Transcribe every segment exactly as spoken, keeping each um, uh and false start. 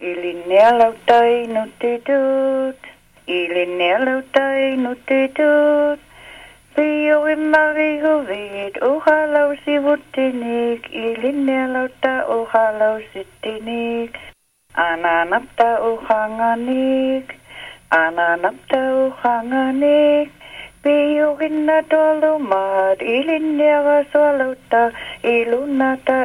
Ilinelautai nutitut, ilinelautai nutitut. Pio imarigo vid, uhalau sivutinik, ilinelauta uhalau sitinik. Ananapta uhanganik, ananapta uhanganik. Pio hinna dolumad, ilinera swalauta, ilunata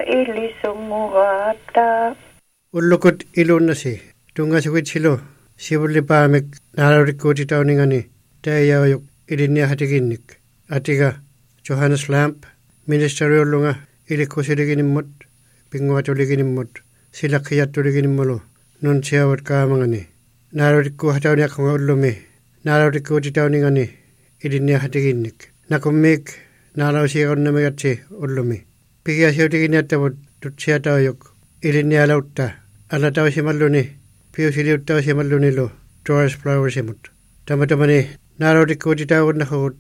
ilisungurata. Ullukut ilunasi, tungasukit silo, sibulipaamek nalarikkuuti tauningani, tääjäojuk ilinnia hatikinnik. Atiga, Johannes Lamp, ministeriullunga, ilikkusilikinimut, pinguatulikinimmut, silakkijattulikinimmulu, nun siavat kaamangani. Nalarikku hatauniakkonga ullumi, nalarikkuuti tauningani, ilinnia hatikinnik. Nakummik, nalausiakonnamigatsi ullumi. Pikiasiutikinniattavut tutsiataojuk, ilinnia lautta. Alla tausimalluni, piusiliut tausimallunilu, Doris Flowersimut. Tamatamani, naarautikkuuti taugunnakut,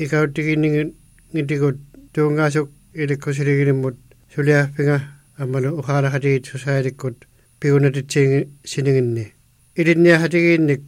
ikauttikinningitikut, tuungaasuk ilikkusilikinimut, suliahpinga, ammalu uhaalahatigit societikut, piunatit sininginni. Ilinnia hatiginnik,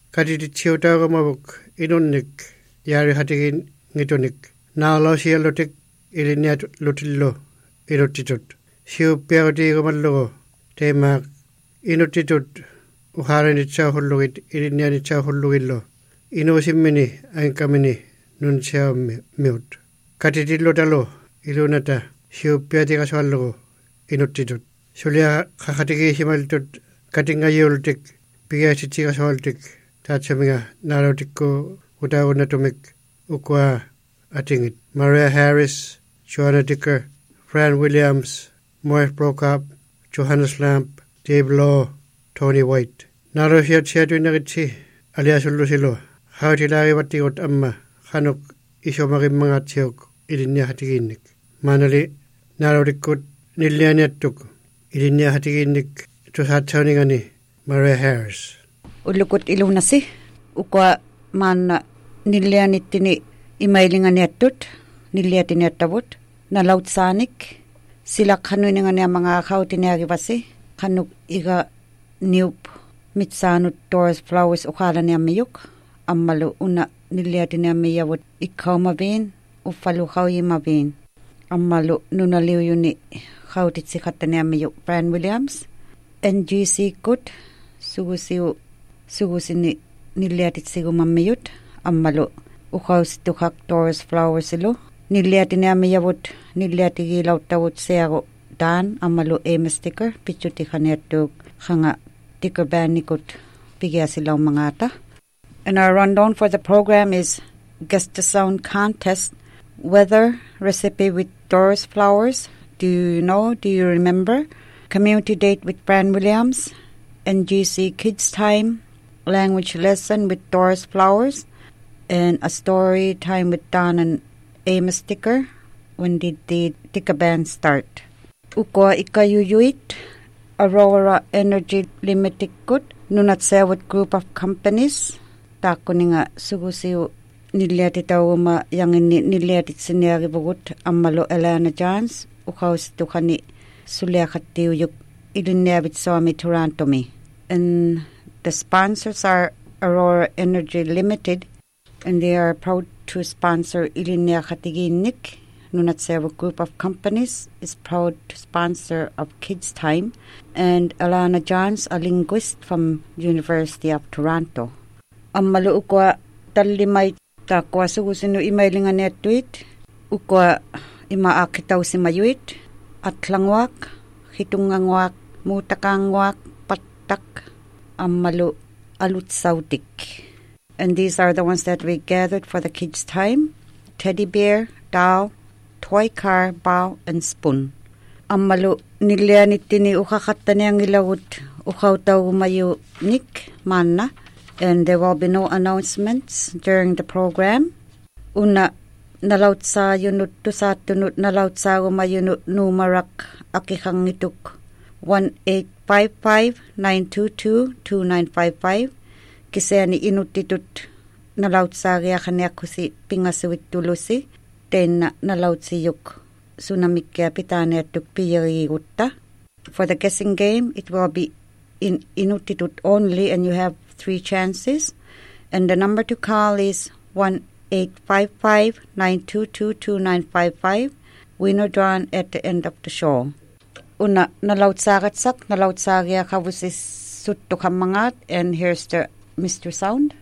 katititsiutaugamavuk, inunnik, yaari hatigin ngitunik. Naalausiallutik, ilinnia lutillu, inuttitut. Siuppiautiigumallugu, teemaak inuttitut uharanitsaa hullugit ilinnianitsaa hullugillo inuusimmini ankamini nunsiaummi miut. Katitillutalu ilunata siuppiatikasuallugu inuttitut. Sulia kakatigiisimaltut katingajultik pigiasitikasualtik taatsamiga naalutikku utagunnatumik ukua atingit. Maria Harris, Joanna Dicker, Fran Williams, Morris Prokop, Johannes Lamp, Dave Law, Tony White. Narosia siatuinagitsi aliasullusilo. Hautilaagivattigut amma hanuk isomagimmangatsiuk ilinnia hatiginnik. Maanali narodikkut nillianiattuk ilinnia hatiginnik tusaatsauningani Maria Harris. Ullukut ilunasi ukua maanna nillianittini imailinganiattut nilliatiniattavut nalautsaanik sila kanuiningani ang mga kautiniagivasi kanuk iga niup mitsaanut Doris Flowers ukala niya miyuk ammalu una niliati niya miyawut ikaw mabin ufalu kawi mabin ammalu nunaliw yuni kautit sikata niya miyuk Fran Williams N G C kut sugusiu sugusini niliatit sigu mamiyut ammalu ukaw situkak Doris Flowers ilo niliati niya miyawut niliati gilaw tawut siyago dan amalu Amos Dicker pichuti kaniatuk hanga Dicker banikut bigya silaw mangata. And our rundown for the program is Guess the Sound Contest Weather Recipe with Doris Flowers. Do you know? Do you remember? Community Date with Fran Williams. N G C Kids Time. Language Lesson with Doris Flowers. And a story time with Don and Amos Dicker. When did the Dicker band start? Ukwa ikayuyuit, Aurora Energy Limited Kut, nunatsewat group of companies. Tako nga sugusiu niliatitawuma yang niliatit sinyagibugut amalo Elena Johns. Ukaw situkani suliakatiuyuk ilinyabit Swami Toronto mi. And the sponsors are Aurora Energy Limited, and they are proud to sponsor Ilinyakatiginik. Nunatsewa group of companies is proud to sponsor of Kids Time, and Alana Johns, a linguist from University of Toronto. Ang maluukwa talimay takwa sugusino imailingan netweet, ukwa imaakitaw si mayuit, atlangwak, hitungangwak, mutakangwak, patak, ang malu alutsautik. And these are the ones that we gathered for the Kids Time: teddy bear, doll, toy car, bow, and spoon. Ang malu nilianitini ukakata niyang ilawut ukaw taw umayo nik manna, and there will be no announcements during the program. Una nalaut sa yunut to sa tunut nalaut sa umayunut numarak akikang ituk one eight five five nine two two two nine five five. Kisaya ni inutitut nalaut sa kaya kanya kusi pingasuit tulusi. Ten nalaut siyuk sunamik kaya pitane at tuk piyari utta. For the guessing game, it will be in Inuktitut only, and you have three chances. And the number to call is one eight five five, nine two two, two nine five five. Winner drawn at the end of the show. Una nalautsagat sak nalautsagya kavusis sutto kamangat, and here's the Mister Sound.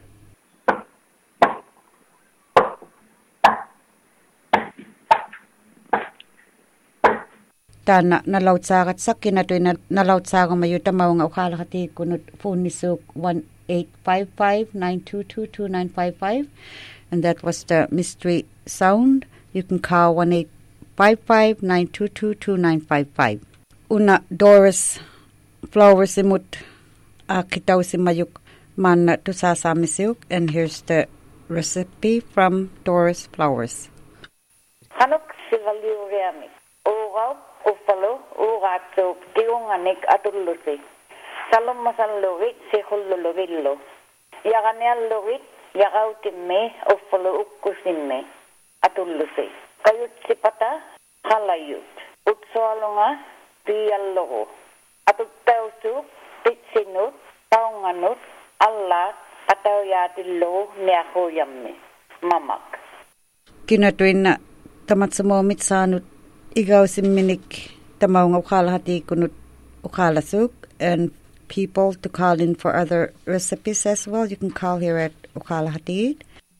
Tana nalautsagat sak kinatoy na nalautsago mayuta maunga ukala kati kunut phone nisuk one eight five five, nine two two, two nine five five, and that was the Mystery Sound. You can call one eight five five, nine two two, two nine five five. Una Doris Flowers imut akitaw si mayuk man to sasamisuk, and here's the recipe from Doris Flowers. Hanok sivaliuriami. Ugaw, ufalo, ugato, tiunganik atulusi. Salom masallurit si hulluluvillo. Yaganeallurit, yagautimme, ufalo ukkusimme, atulusi. Kayut sipata, halayut. Utsoalunga, piyallogo. Atutausu, pitsinut, taunganut, alla, atauyatillo, niahoyamme. Mamak. Kinatuin na tamatsamomit sanut igaw simminik tamaw nga ukalahati kunut ukalasuk, and people to call in for other recipes as well. You can call here at Ukalahati.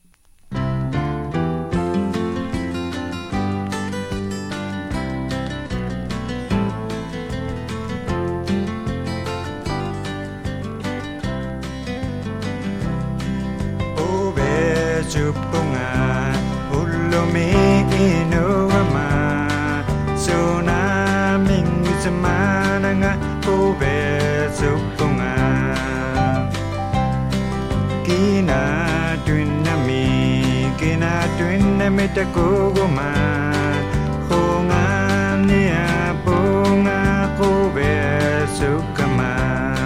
Jupunga ulumi inuama tsunami semananga ube jupunga kina dunami kina dunami takuguma hongania bunga ube sukama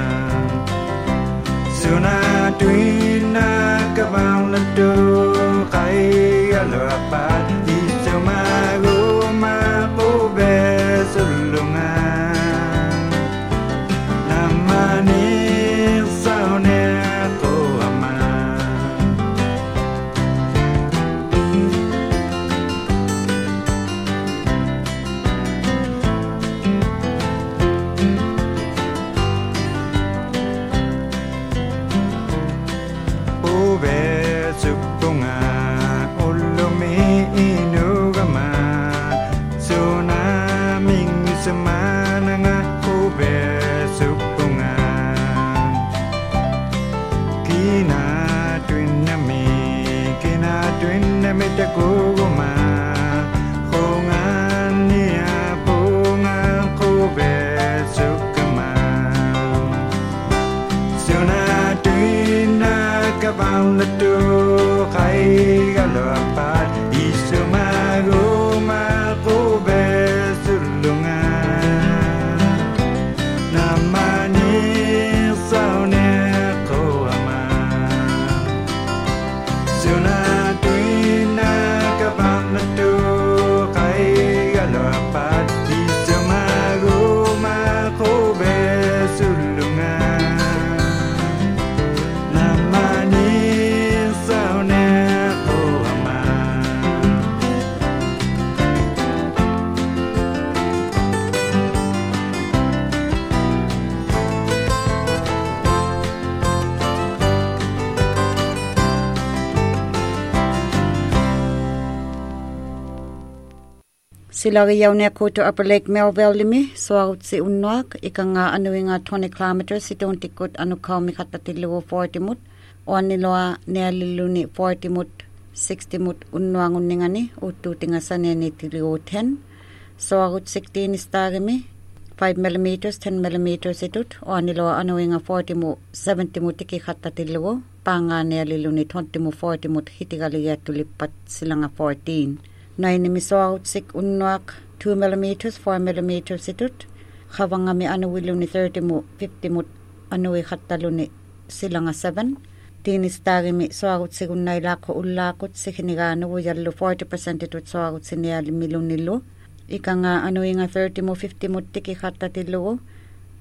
suna duina kabang lado kay alapat isumago makube sulungan namani saune ko ama Kuguma hongania bunga kube sukama suna tuina kabang latu kai galapat isumaguma kube sulungan namani saune ko ama suna Sila yaw niya ko to Upper Lake Melville limi, so out si unwak, ika nga ano nga twenty kilometers, itong tikot ano kao mi katatiluwa forty mut, o aniloa niya liluni forty mut, sixty mut unwangun ni nga ni, o tutingasan niya ni tiliwa ten, so out sixteen istagi mi, five millimeters, ten millimeters itut, o aniloa ano nga forty mut, seventy mut iki katatiluwa, pa nga niya liluni twenty mut, forty mut, hitigaligya tulipat sila nga fourteen. Nine miso sik unwak two millimeters, four millimeters itut. Habang nga mi ano wilo ni thirty mo, fifty mo ano ikatalo ni sila nga seven. Tinis tagi mi so agot si kunay lako ulakot si kinigano yalo forty percent itut so agot si niya milo nilo. Ika nga ano nga thirty mo, fifty mo tiki katatilo. O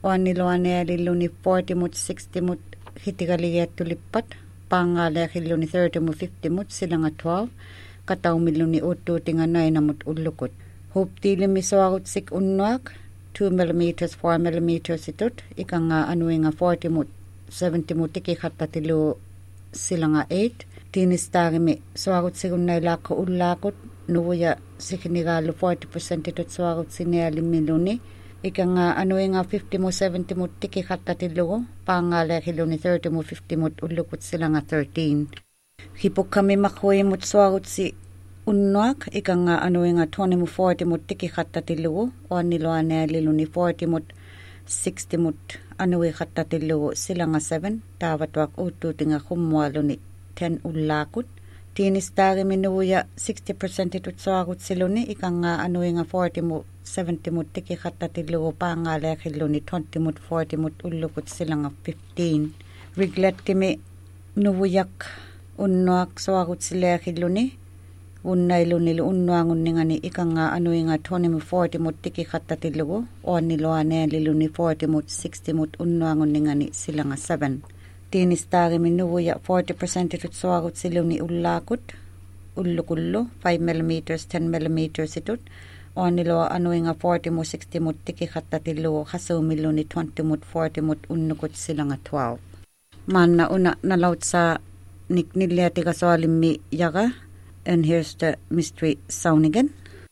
oaniloane aliluni forty mut sixty mut hitigaliattulipat paangaleakilluni thirty mut fifty mut silanga twelve kataumilluni uttuutinga nine mut ullukut huptilimi soarutsik unnuak two millimeters four millimeters itut ikanga anuinga forty mut seventy mut tikikhattatilu silanga eight tinistarimi soarutsiguna ilakko ullakut nuya sikinigalu forty percent itut soarutsinnialimiluni ikanga anuinga fifty mut seventy mut tikikhattatilu paangaleakilluni thirty mut fifty mut ullukut silanga thirteen hipukami makhui mut soarutsi unnuak ikanga anuinga twenty mut forty mut tikikhattatilu oaniloane aliluni forty mut sixty mut anui khattatilu silanga seven tavatwak uttutinga khummualuni ten ullakut tinistari minuya sixty percent itut soagut siluni ikanga anuinga forty mut seventy mut tikikhattatilu paangaleakilluni twenty mut forty mut ullukut silanga fifteen riglettimi nuvuyak unnuak soagut sileakilluni unnailunil unnuangunningani ikanga anuinga twenty mut forty mut tikikhattatilu oaniloane liluni forty mut sixty mut unnuangunningani silanga seven tinistari minuya forty percent itut soagut siluni ullakut ullukullu five millimeters ten millimeters itut oanilo anuinga forty mut sixty mut tikikhattatilu khasumilluni twenty mut forty mut unnukut silanga twelve manna una nalautsa nikniliatiga soalimmi yaga. And here's the mystery sound again.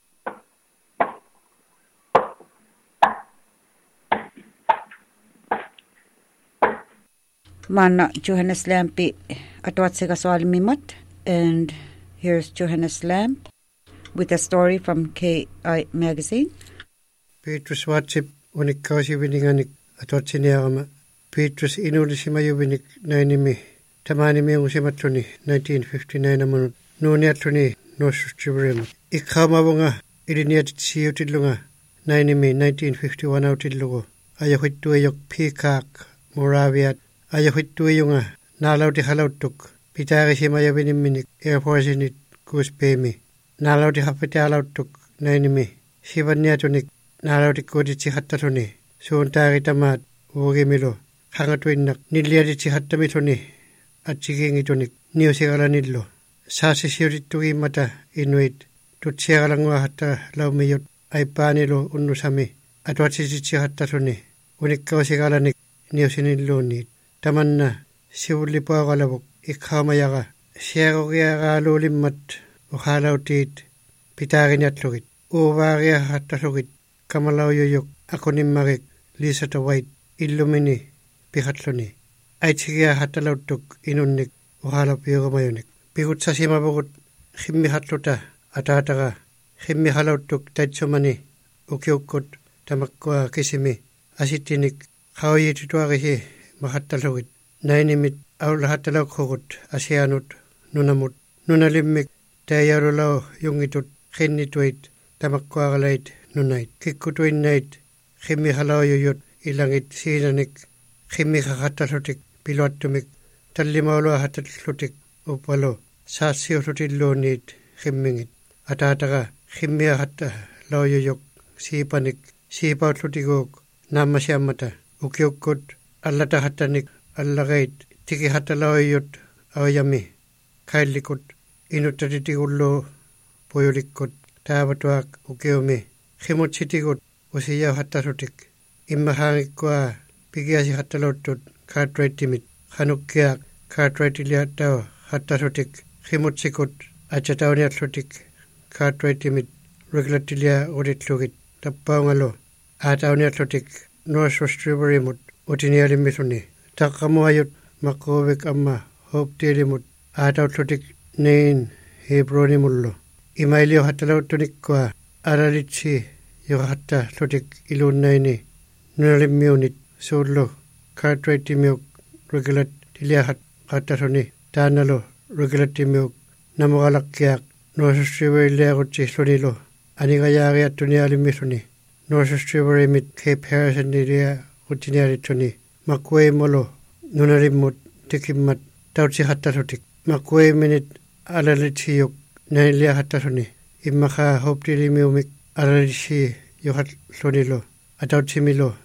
Mana Johannes Lampi atwatsiga soalmimat. And here's Johannes Lamp with a story from K I magazine. Petrus Watsip unikausi vininganik atwatsiniagama. Petrus inulisima nainimi tamanimi usimatruni nineteen fifty-nine amunut. Nuniatruni nosustriburim. Ikhamavunga iliniatitsiutilunga nainimi nineteen fifty-one autillugu. Ayahuttuayok Peacock Moraviat. Ayahuttuayunga nalauti halautuk. Pitagisimayaviniminnik Air Force init kuuspemi. Nalauti hapitialautuk nainimi. Sivaniatunik nalauti koditsi hattatuni. Suuntaaritamaat uugimilu. Hangatuinnak niliaditsi hattamituni. Atsikingitunik niusigalanillu. Saasi siurittugi mata inuit tutsiagalangua hatta laumiyut aipaanilu unnusami atwatsisitsi hattasuni unikkausigalanik niusinilluuni tamanna siullipuagalavuk ikhaamayaga siagogiagaaluulimmat uhaalautiit pitaagiñatlugit uuvaagia hattasugit kamalauyuyuk akunimmagik Lisa White illumini pihatluni aitsigia hattalautuk inunnik uhaalapiugamayunik Pigut sasimabugut khimmi hatluta ataataga khimmi halautuk taitsumani ukiukkut tamakkua kisimi asitinik khawayitutuagisi mahattalugit nainimit aulahattalakhugut asianut nunamut nunalimmik tayarulau yungitut khinnituit tamakkuagalait nunait kikkutuinnait khimmi halauyuyut ilangit siinanik khimmi khahattalutik piluattumik tallimaulua hattatlutik upalo saasiurutilluunniit khimmingit ataataga khimmia hatta lauyuyuk siipanik siipautlutiguk naammasiammata ukiukkut allata hattanik allagait tiki hatta lauyuyut awayami kaillikut inuttatitigullu puyulikkut taavatuak ukiumi khimutsitigut usiya hattarutik immahaangikkua pigiasi hattaluuttut cartwrightimit khanukkiaak cartwrightilia hattarutik khimutsikut achatauniatlutik cartwrightimit regulatilia uditlugit tappaungalo aatauniatlutik noasustriburimut utinialimmisuni taqqamuayut maqquvik amma hooptiilimut aatautlutik niin hebronimullu imailio hattalauttunikkua aralitsi joka hattatlutik ilunnaini nunalimmiunit suullu cartwrightimmiuk regulatilia hattasuni taanalo regulatimiuk namugalakkiaq nuasustribuiliaqutsilunilu anigayaagiattunialimmisuni nuasustriburimit Cape Harrisonilia utinialituni makkuimulu nunalimmut tikimmat tautsi hattasutik makkuiminit alalitsiyuk nanilia hattasuni immakhaa hoptilimiumik alalitsi yohatlunilu atautsimilu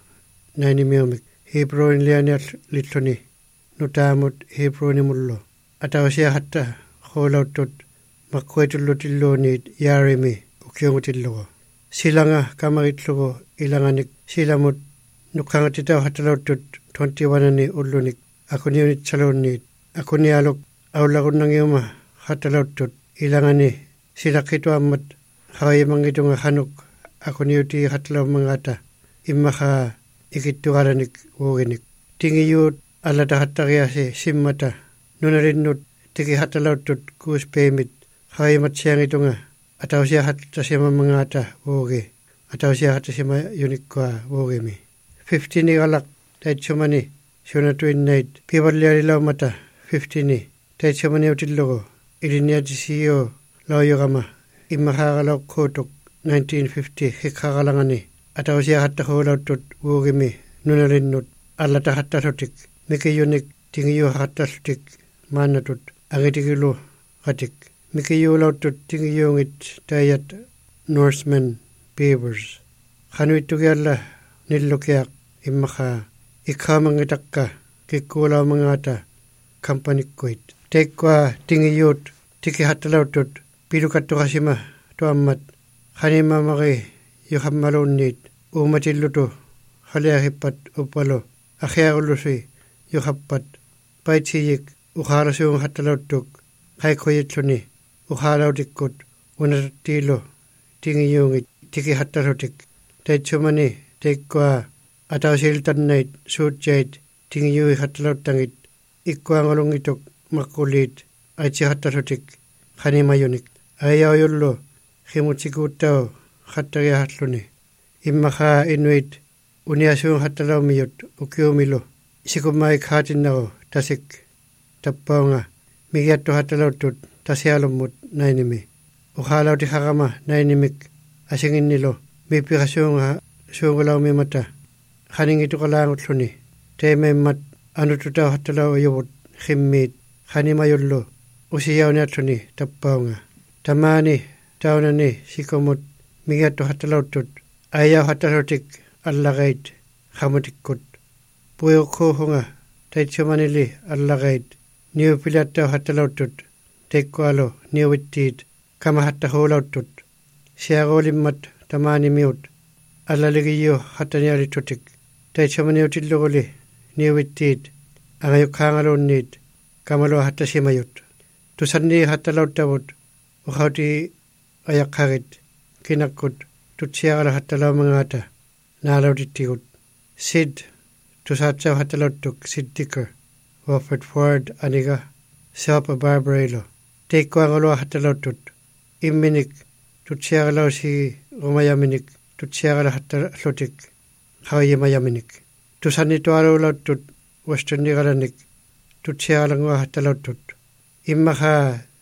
nainimiumik Hebron lianiat litloni nutaamut Hebroni mullo atawsia hatta kholautut makkuetullutilluuniit yaarimi ukiungutillugo silanga kamaritlugo ilanganik silamut nukkangatitaw hatalautut twenty-one-ani ullunik akuniunit salunniit akunialuk aulagunnangiuma hatalautut ilangani silakituammat hawaimangitunga hanuk akuniuti hatalawmangata immaha ikittuqaranik uuginik tingiyuut alatahattariasi simmata nunarinnut tiki hatalautut kuuspeimit hawaimat siangitunga atausia hattasimamangata uugi atausia hattasima unikkua uugimi fifteen igalak taitsumani sunatuinnait pivallialilaumata fifteen taitsumani utillugu iliniatisiyo lauyugama immahaagalauk kuutuk nineteen fifty hikhagalangani atausia hattahuulautut uugimi nunarinnut allatahattalutik mikiyunik tingiyu hattalutik maannatut angitigilu qatik mikiyuulautut tingiyuungit taiyat Norsemen Beavers khanuittugialla nillukiaq immaha ikhamangitakka kikkuulaumangata kampanikkuit teikwa tingiyuut tiki hattalautut pilukattuqasima tuammat khanimamagi yuhammaluunniit uumatillutu khaliahippat uppalu akhiagullusi yuhappat paitsiyik ukhaarasuung hattalautuk qaikhuyitluni ukhaalautikkut unatattiilu tingiyuungit tiki hattalutik taitsumani teikwa atausiltannait suutjait tingiyui hattalauttangit ikkuangulungituk makkuliit aitsi hattalutik khanimayunik ayauyullu khimutsikuuttau khattariahatluni immaha inuit uniasuung hattalaumiyut ukiumilu sikumai khaatinnagu tasik tappaunga migiattu hattalautut tasialummut nainimi ukhalauti hagama nainimik asinginnilu mipikasuunga suungulaumimata khaningituqalaangutluni teememmat anututau hattalau uyuvut khimmiit khanimayullu usiyauniatluni tappaunga tamaani taunani sikumut migiattu hattalautut ayau hattalautik allagait khamutikkut puyukkuuhunga taitsumanili allagait niupilattau hattalautut teikkualu niuvittiit kama hattahuulauttut siaguulimmat tamaanimiut allaligiyu hattanialitutik taitsumaniutilluguli niuvittiit angayukhaangaluunniit kamalua hattasimayut tusanni hattalauttavut ukhauti ayaqqagit kinakkut tutsiagala hattalaumangata naalautittigut Sid tusaatsau hattalauttuk Sid Dicker Wofford Ford aniga Siapa Barbarilo teikkuangalua hattalautut imminik tutsiagalausi umayaminik tutsiagala hattalutik hawayimayaminik tusanni tualuulauttut wasturnigalanik tutsiagalangua hattalautut immaha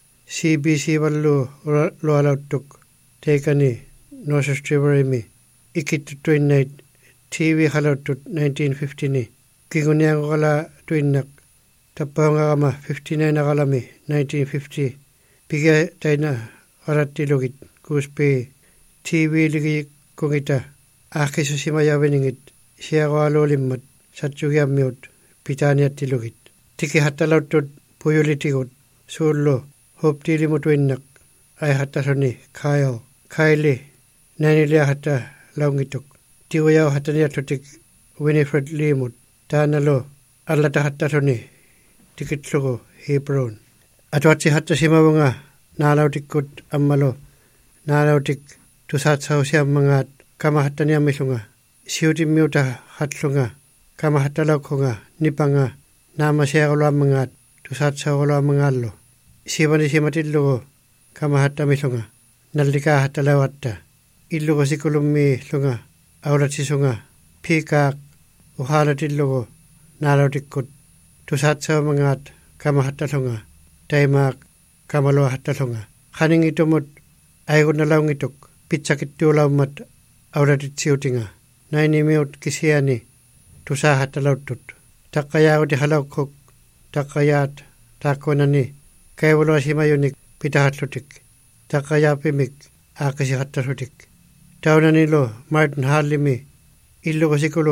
C B C vallu lualauttuk teikani Norsestriverimi ikittutuinnait T V halautut nineteen fifty-ni kiguniangukala tuinnak tappaungagama fifty-nine agalami nineteen fifty piga taina qarattilugit kuuspi T V ligi kungita aakkisusimayaviningit siagualuulimmat satsugiammiut pitaniattilugit tiki hattalautut puyulitigut suullu huptiilimutuinnak ai hattasoni Kyle Kylie nanilia hatta laungituk tiuyau hattaniatlutik Winifred Limut taanalo allata hattasoni tikitlugu Hebron atuatsi hattasimavunga naalautikut ammalo naalautik tusaatsausiammangaat kama hattaniammisunga siutimmiuta hatlunga kama hattalaukhunga nipanga naamasiaguluammangaat tusaatsauguluammangaallu sivani simatillugu kama hattamisunga nallikaa hattalauatta illugu sikulummi lunga aulatsisunga piikaaq uhaalatillugu naalautikut tusaatsaumangaat kama hattalunga taimaaq kamalua hattalunga khaningitumut aigunalaungituk pitsakittuulaummat aulatitsiutinga nainimiut kisiani tusaa hattalauttut taqqayaaguti halaukkuk taqqayaat taakkunani kaivuloasimayunik pitahatlutik taqqayaapimik aakkisi hattalutik taunanilo Martin Harlimi illugu sikulu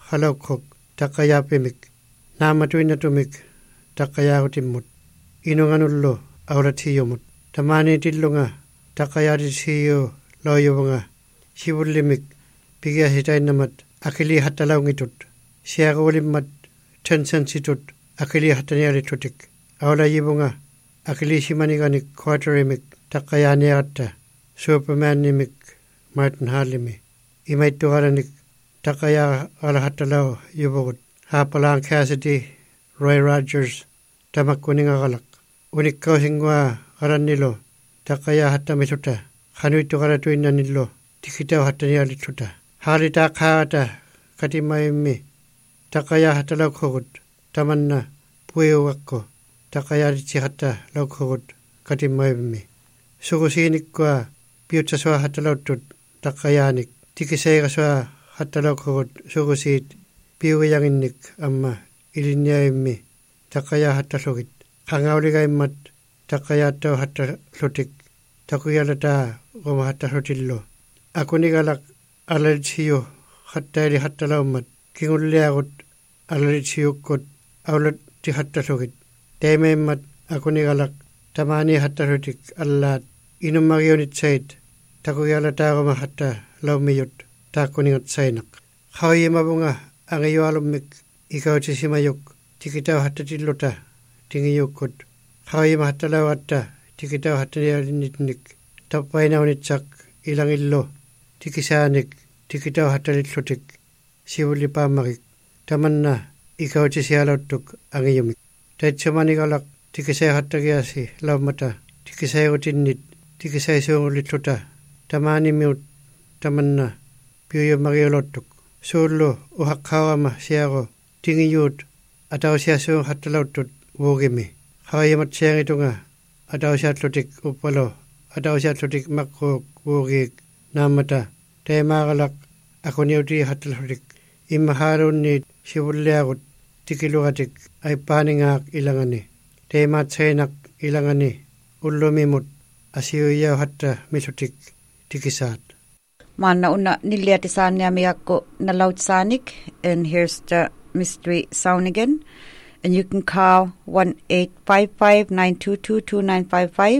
halaukok takaya pimik namatuinatumik takaya utimut inunganullo auratiyomut tamani tillunga takaya disiyo loyobanga sibullimik pigia hitainamat akili hatalaungitut siagulimmat tensensitut akili hataniaritutik awla yibunga akili simaniganik quarterimik takayaniatta Supermanimik Martin Harlimi imaittuaranik takaya alahatalao yubugut Hapalang Cassidy Roy Rogers tamakkuningagalak unikkausinngua qarannilo takaya hattamisuta khanuittuqaratuinnanillo tikitau hattanialitsuta haalita khaata katimaimmi takaya hatalaukogut tamanna puiuwakko takaya ritsi hatta laukogut katimaimmi sugusiinikkua piutsasua hatalautut takayaanik tikiseigasua hattalaukogut sugusiit piugiyanginnik amma ilinniaimmi takaya hattalugit qangauligaimmat takayaattau hattalutik takuyalataa goma hattalutillo akunigalak alalitsiyu hattaili hattalaummat kingulliagut alalitsiyukkut aulatti hattalugit teimeimmat akunigalak tamani hattalutik allaat inummagiunitsait takuyalataa goma hatta laumiyut taakkuningat sainak khawiyimabunga angiyualummik ikautisimayuk tikitau hattatilluta tingiyukkut khawiyima hattalauatta tikitau hattanialinitnik tappainaunitsak ilangillo tikisaanik tikitau hattalillutik sivullipaammakik tamanna ikautisialauttuk angiyumik taitsamanigalak tikisai hattagiasi laummata tikisaiutinnit tikisaisuungulitluta tamanimiut tamanna piuyummagiulottuk suullu uhaqqaawama siago tingiyuut atausiasuung hattalauttut vuugimi hawayimat siangitunga atausiatlutik uppalo atausiatlutik makkuuk vuugiik naammata teemaagalak akuniutii hattalutik imma haarunniit sivulliagut tikilugatik aippaaningaak ilangani teemaat sainak ilangani ullumimut asiyuyau hatta milutik tikisaat. Manna una niliatisaaniamiakko nalautsaanik, and here's the mystery sound again. And you can call one eight five five nine two two two nine five five.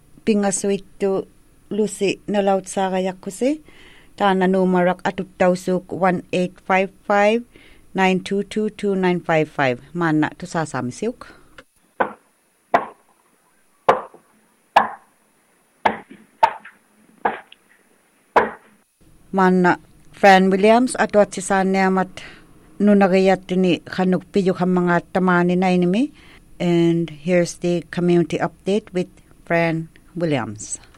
Pingasuittu Lucy nalautsaagayakkuse. Taana numarak atuttausuk one eight five five nine two two two nine five five. Manna tusasamisiuk. Manna Fran Williams atuatsisaaniamat nunagayatini khanuk piyuk hamanga tamani nainimi. And here's the community update with Fran Williams.